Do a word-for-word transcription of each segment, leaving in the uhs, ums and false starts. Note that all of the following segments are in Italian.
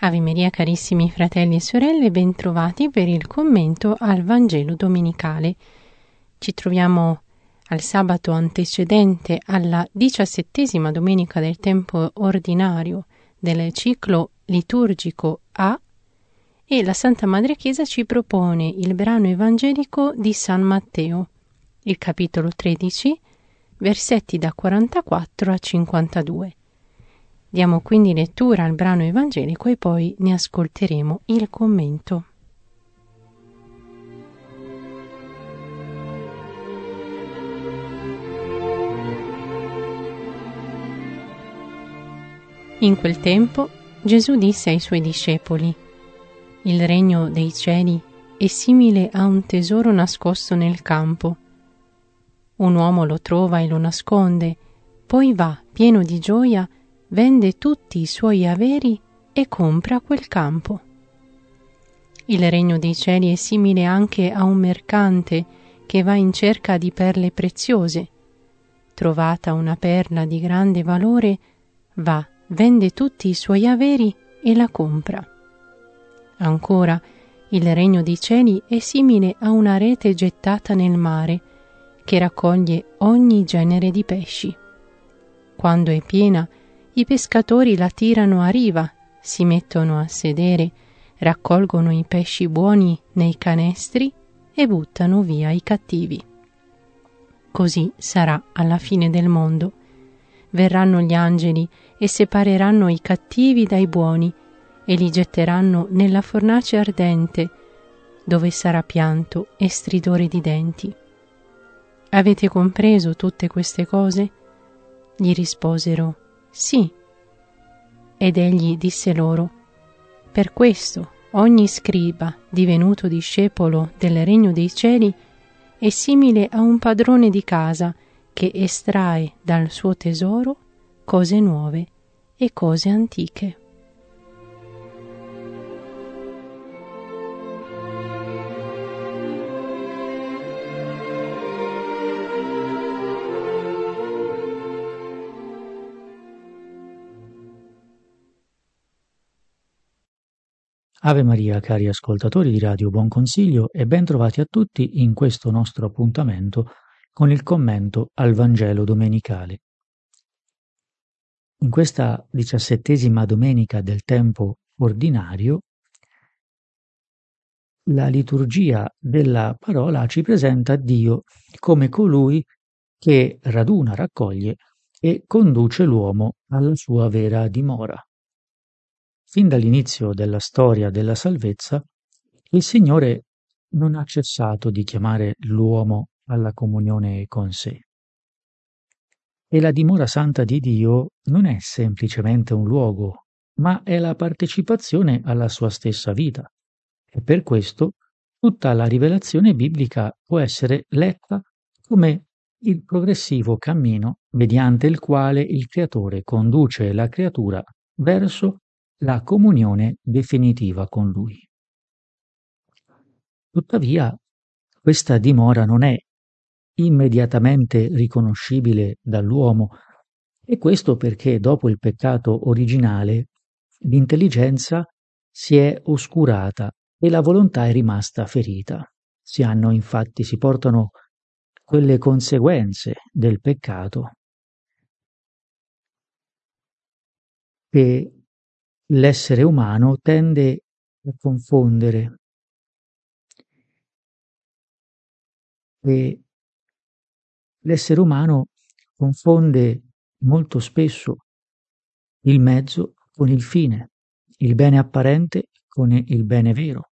Ave Maria, carissimi fratelli e sorelle, bentrovati per il commento al Vangelo domenicale. Ci troviamo al sabato antecedente alla diciassettesima domenica del tempo ordinario del ciclo liturgico A e la Santa Madre Chiesa ci propone il brano evangelico di San Matteo, il capitolo tredici, versetti da quarantaquattro a cinquantadue. Diamo quindi lettura al brano evangelico e poi ne ascolteremo il commento. In quel tempo Gesù disse ai suoi discepoli: «Il regno dei cieli è simile a un tesoro nascosto nel campo. Un uomo lo trova e lo nasconde, poi va, pieno di gioia, vende tutti i suoi averi e compra quel campo. Il regno dei cieli è simile anche a un mercante che va in cerca di perle preziose. Trovata una perla di grande valore, va, vende tutti i suoi averi e la compra. Ancora, il regno dei cieli è simile a una rete gettata nel mare che raccoglie ogni genere di pesci. Quando è piena, i pescatori la tirano a riva, si mettono a sedere, raccolgono i pesci buoni nei canestri e buttano via i cattivi. Così sarà alla fine del mondo. Verranno gli angeli e separeranno i cattivi dai buoni e li getteranno nella fornace ardente, dove sarà pianto e stridore di denti. Avete compreso tutte queste cose? Gli risposero: «Sì». Ed egli disse loro: «Per questo ogni scriba, divenuto discepolo del regno dei cieli, è simile a un padrone di casa che estrae dal suo tesoro cose nuove e cose antiche». Ave Maria, cari ascoltatori di Radio Buon Consiglio, e ben trovati a tutti in questo nostro appuntamento con il commento al Vangelo domenicale. In questa diciassettesima domenica del tempo ordinario, la liturgia della parola ci presenta Dio come colui che raduna, raccoglie e conduce l'uomo alla sua vera dimora. Fin dall'inizio della storia della salvezza, il Signore non ha cessato di chiamare l'uomo alla comunione con sé. E la dimora santa di Dio non è semplicemente un luogo, ma è la partecipazione alla sua stessa vita. E per questo tutta la rivelazione biblica può essere letta come il progressivo cammino mediante il quale il Creatore conduce la creatura verso la comunione definitiva con Lui. Tuttavia, questa dimora non è immediatamente riconoscibile dall'uomo, e questo perché dopo il peccato originale l'intelligenza si è oscurata e la volontà è rimasta ferita. Si hanno infatti, si portano quelle conseguenze del peccato che l'essere umano tende a confondere e l'essere umano confonde molto spesso il mezzo con il fine, il bene apparente con il bene vero.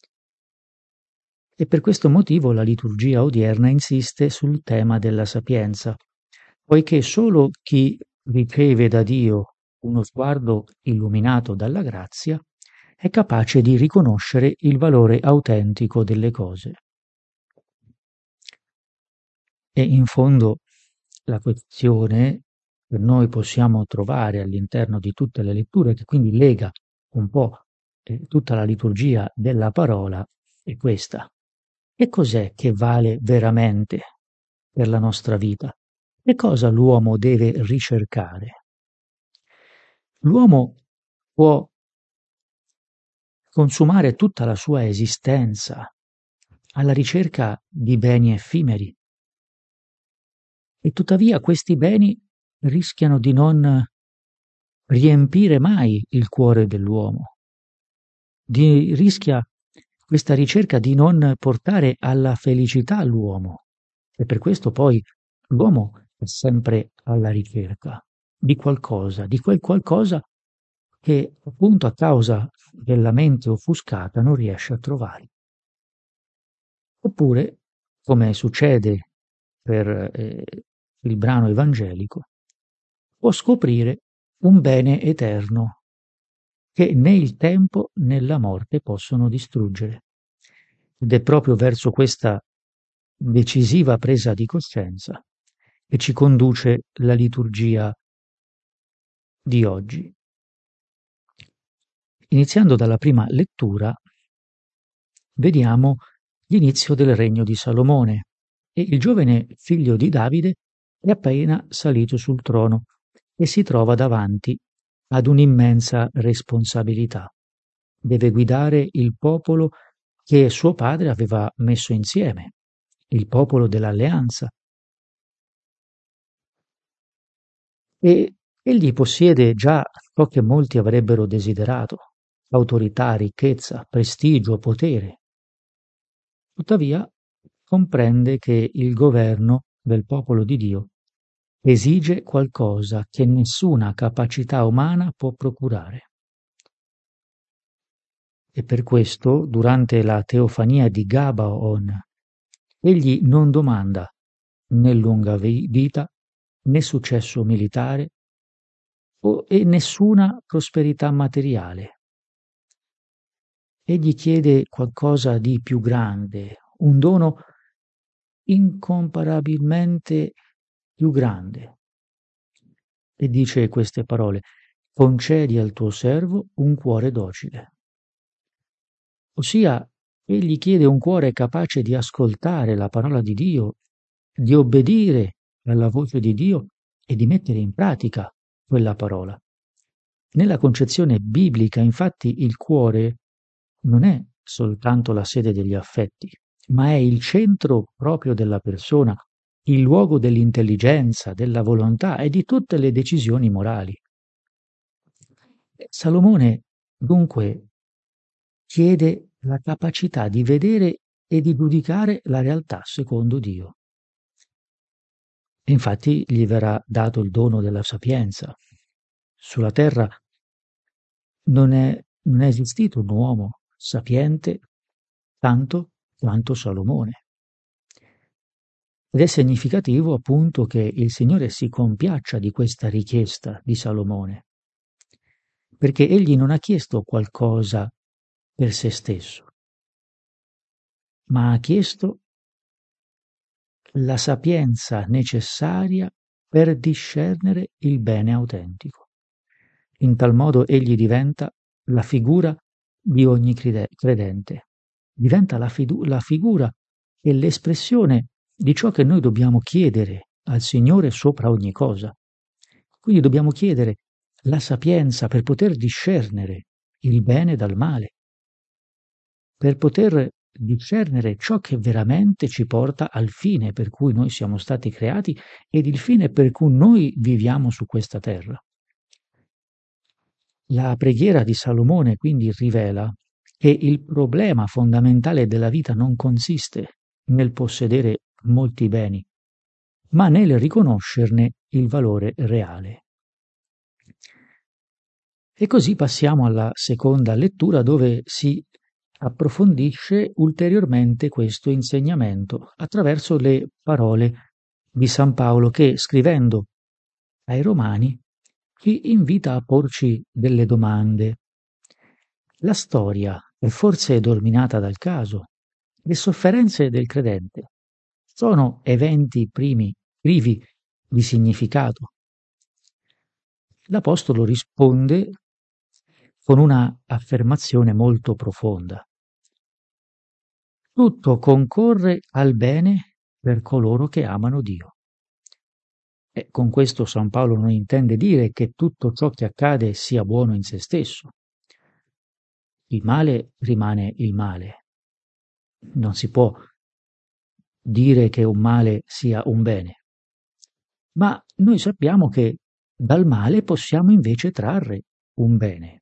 E per questo motivo la liturgia odierna insiste sul tema della sapienza, poiché solo chi riceve da Dio uno sguardo illuminato dalla grazia è capace di riconoscere il valore autentico delle cose. E in fondo la questione che noi possiamo trovare all'interno di tutte le letture, che quindi lega un po' eh, tutta la liturgia della parola, è questa. Che cos'è che vale veramente per la nostra vita? Che cosa l'uomo deve ricercare? L'uomo può consumare tutta la sua esistenza alla ricerca di beni effimeri. E tuttavia questi beni rischiano di non riempire mai il cuore dell'uomo, di, rischia questa ricerca di non portare alla felicità l'uomo, e per questo poi l'uomo è sempre alla ricerca di qualcosa, di quel qualcosa che appunto a causa della mente offuscata non riesce a trovare. Oppure, come succede per eh, il brano evangelico, può scoprire un bene eterno che né il tempo né la morte possono distruggere. Ed è proprio verso questa decisiva presa di coscienza che ci conduce la liturgia di oggi. Iniziando dalla prima lettura, vediamo l'inizio del regno di Salomone, e il giovane figlio di Davide è appena salito sul trono e si trova davanti ad un'immensa responsabilità. Deve guidare il popolo che suo padre aveva messo insieme, il popolo dell'alleanza. E egli possiede già ciò che molti avrebbero desiderato: autorità, ricchezza, prestigio, potere. Tuttavia comprende che il governo del popolo di Dio esige qualcosa che nessuna capacità umana può procurare. E per questo, durante la teofania di Gabaon, egli non domanda né lunga vita, né successo militare o, e nessuna prosperità materiale. Egli chiede qualcosa di più grande, un dono incomparabilmente più grande. E dice queste parole: concedi al tuo servo un cuore docile. Ossia, egli chiede un cuore capace di ascoltare la parola di Dio, di obbedire alla voce di Dio e di mettere in pratica quella parola. Nella concezione biblica, infatti, il cuore non è soltanto la sede degli affetti, ma è il centro proprio della persona, il luogo dell'intelligenza, della volontà e di tutte le decisioni morali. Salomone, dunque, chiede la capacità di vedere e di giudicare la realtà secondo Dio. E infatti gli verrà dato il dono della sapienza. Sulla terra non è, non è esistito un uomo sapiente tanto quanto Salomone. Ed è significativo appunto che il Signore si compiaccia di questa richiesta di Salomone, perché egli non ha chiesto qualcosa per se stesso, ma ha chiesto la sapienza necessaria per discernere il bene autentico. In tal modo egli diventa la figura di ogni credente, diventa la, fidu- la figura e l'espressione di ciò che noi dobbiamo chiedere al Signore sopra ogni cosa. Quindi dobbiamo chiedere la sapienza per poter discernere il bene dal male, per poter discernere ciò che veramente ci porta al fine per cui noi siamo stati creati ed il fine per cui noi viviamo su questa terra. La preghiera di Salomone quindi rivela che il problema fondamentale della vita non consiste nel possedere molti beni, ma nel riconoscerne il valore reale. E così passiamo alla seconda lettura, dove si approfondisce ulteriormente questo insegnamento attraverso le parole di San Paolo che, scrivendo ai Romani, ci invita a porci delle domande. La storia è forse dominata dal caso? Le sofferenze del credente sono eventi primi, privi di significato? L'Apostolo risponde con una affermazione molto profonda. Tutto concorre al bene per coloro che amano Dio. E con questo San Paolo non intende dire che tutto ciò che accade sia buono in se stesso. il male rimane il male. Non si può dire che un male sia un bene, ma noi sappiamo che dal male possiamo invece trarre un bene.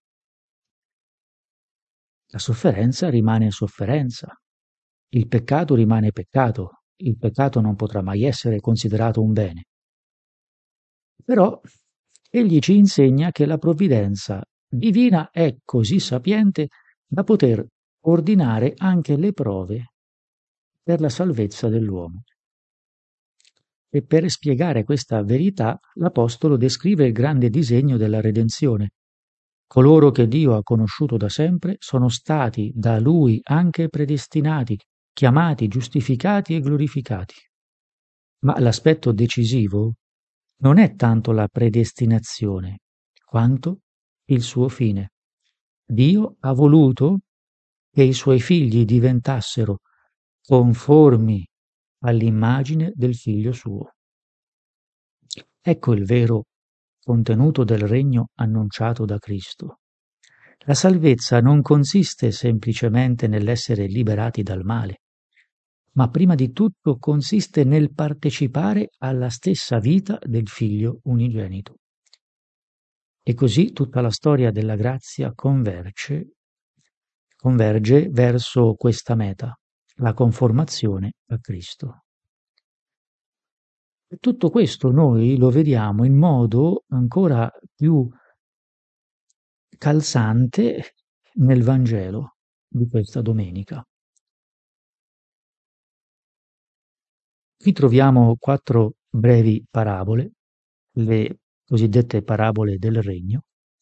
La sofferenza rimane sofferenza, il peccato rimane peccato, il peccato non potrà mai essere considerato un bene. Però egli ci insegna che la provvidenza divina è così sapiente da poter ordinare anche le prove per la salvezza dell'uomo. E per spiegare questa verità, l'Apostolo descrive il grande disegno della redenzione. Coloro che Dio ha conosciuto da sempre sono stati da Lui anche predestinati, chiamati, giustificati e glorificati. Ma l'aspetto decisivo non è tanto la predestinazione, quanto il suo fine. Dio ha voluto che i suoi figli diventassero conformi all'immagine del figlio suo. Ecco il vero contenuto del regno annunciato da Cristo. La salvezza non consiste semplicemente nell'essere liberati dal male, ma prima di tutto consiste nel partecipare alla stessa vita del figlio unigenito. E così tutta la storia della grazia converge, converge verso questa meta, la conformazione a Cristo. E tutto questo noi lo vediamo in modo ancora più calzante nel Vangelo di questa domenica. Qui troviamo quattro brevi parabole, le cosiddette parabole del regno.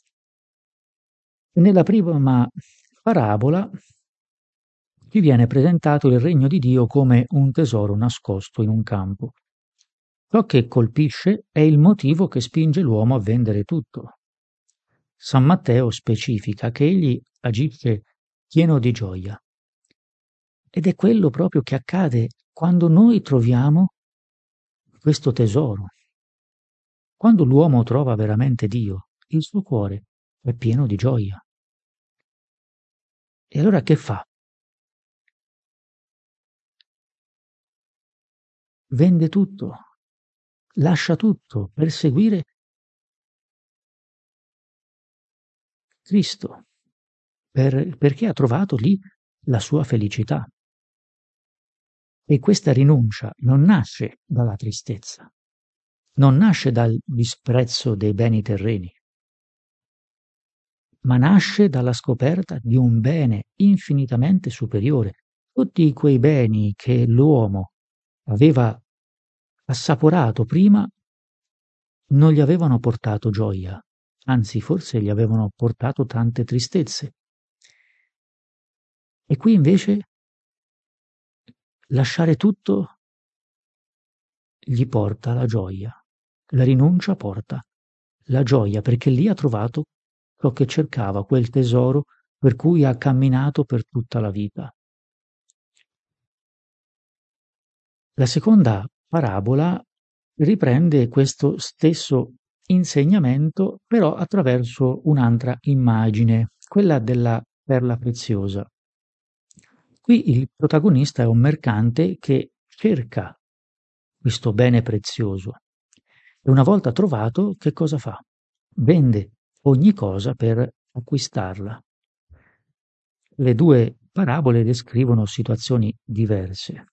E nella prima parabola ci viene presentato il regno di Dio come un tesoro nascosto in un campo. Ciò che colpisce è il motivo che spinge l'uomo a vendere tutto. San Matteo specifica che egli agisce pieno di gioia. Ed è quello proprio che accade quando noi troviamo questo tesoro. Quando l'uomo trova veramente Dio, il suo cuore è pieno di gioia. E allora che fa? Vende tutto, lascia tutto per seguire Cristo, per, perché ha trovato lì la sua felicità. E questa rinuncia non nasce dalla tristezza, non nasce dal disprezzo dei beni terreni, ma nasce dalla scoperta di un bene infinitamente superiore. Tutti quei beni che l'uomo aveva assaporato prima non gli avevano portato gioia, anzi forse gli avevano portato tante tristezze. E qui invece lasciare tutto gli porta la gioia, la rinuncia porta la gioia, perché lì ha trovato ciò che cercava, quel tesoro per cui ha camminato per tutta la vita. La seconda parabola riprende questo stesso insegnamento, però attraverso un'altra immagine, quella della perla preziosa. Qui il protagonista è un mercante che cerca questo bene prezioso e una volta trovato che cosa fa? Vende ogni cosa per acquistarla. Le due parabole descrivono situazioni diverse.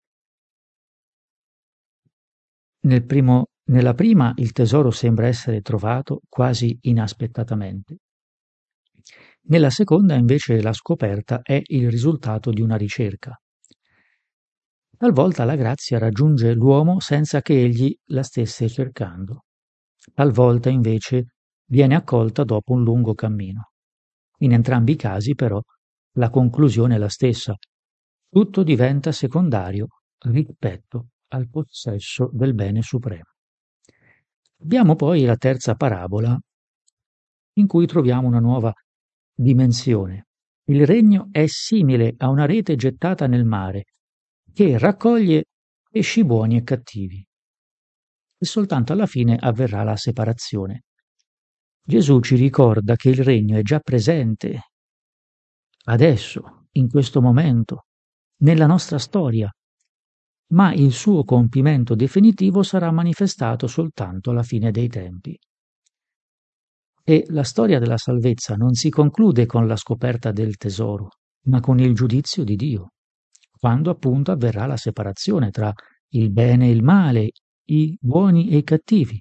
Nel primo, nella prima il tesoro sembra essere trovato quasi inaspettatamente. Nella seconda invece la scoperta è il risultato di una ricerca. Talvolta la grazia raggiunge l'uomo senza che egli la stesse cercando. Talvolta invece viene accolta dopo un lungo cammino. In entrambi i casi però la conclusione è la stessa. Tutto diventa secondario rispetto al possesso del bene supremo. Abbiamo poi la terza parabola in cui troviamo una nuova dimensione. Il regno è simile a una rete gettata nel mare che raccoglie pesci buoni e cattivi. E soltanto alla fine avverrà la separazione. Gesù ci ricorda che il regno è già presente adesso, in questo momento, nella nostra storia, ma il suo compimento definitivo sarà manifestato soltanto alla fine dei tempi. E la storia della salvezza non si conclude con la scoperta del tesoro, ma con il giudizio di Dio, quando appunto avverrà la separazione tra il bene e il male, i buoni e i cattivi.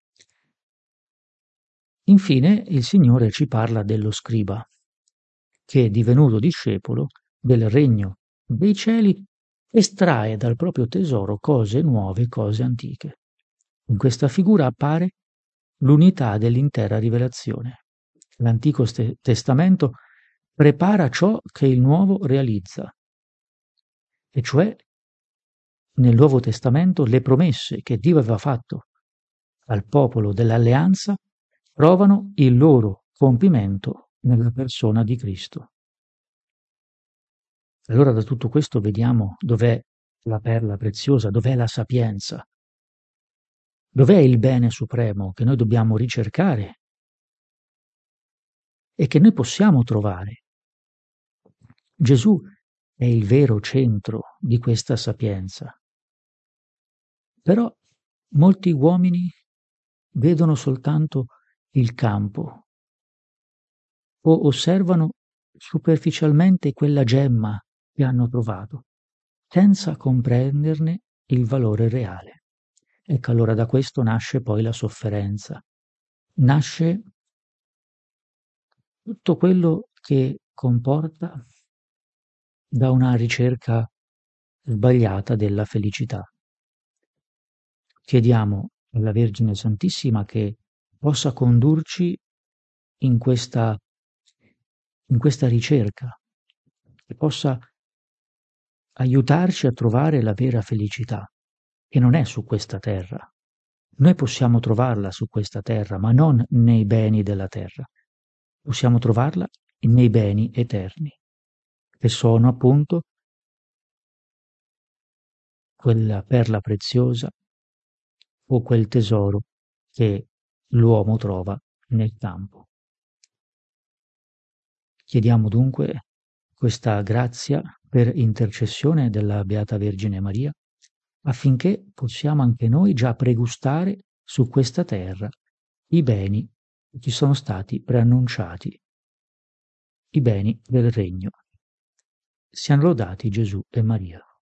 Infine il Signore ci parla dello scriba, che divenuto discepolo del regno dei cieli estrae dal proprio tesoro cose nuove, cose antiche. In questa figura appare l'unità dell'intera rivelazione. L'Antico Testamento prepara ciò che il Nuovo realizza, e cioè nel Nuovo Testamento le promesse che Dio aveva fatto al popolo dell'alleanza trovano il loro compimento nella persona di Cristo. Allora da tutto questo vediamo dov'è la perla preziosa, dov'è la sapienza, dov'è il bene supremo che noi dobbiamo ricercare e che noi possiamo trovare. Gesù è il vero centro di questa sapienza. Però molti uomini vedono soltanto il campo o osservano superficialmente quella gemma che hanno trovato, senza comprenderne il valore reale. Ecco, allora da questo nasce poi la sofferenza, nasce tutto quello che comporta da una ricerca sbagliata della felicità. Chiediamo alla Vergine Santissima che possa condurci in questa, in questa ricerca, che possa aiutarci a trovare la vera felicità, che non è su questa terra. Noi possiamo trovarla su questa terra, ma non nei beni della terra. Possiamo trovarla nei beni eterni, che sono appunto quella perla preziosa o quel tesoro che l'uomo trova nel campo. Chiediamo dunque questa grazia per intercessione della Beata Vergine Maria, affinché possiamo anche noi già pregustare su questa terra i beni che ci sono stati preannunciati, i beni del Regno. Siano lodati Gesù e Maria.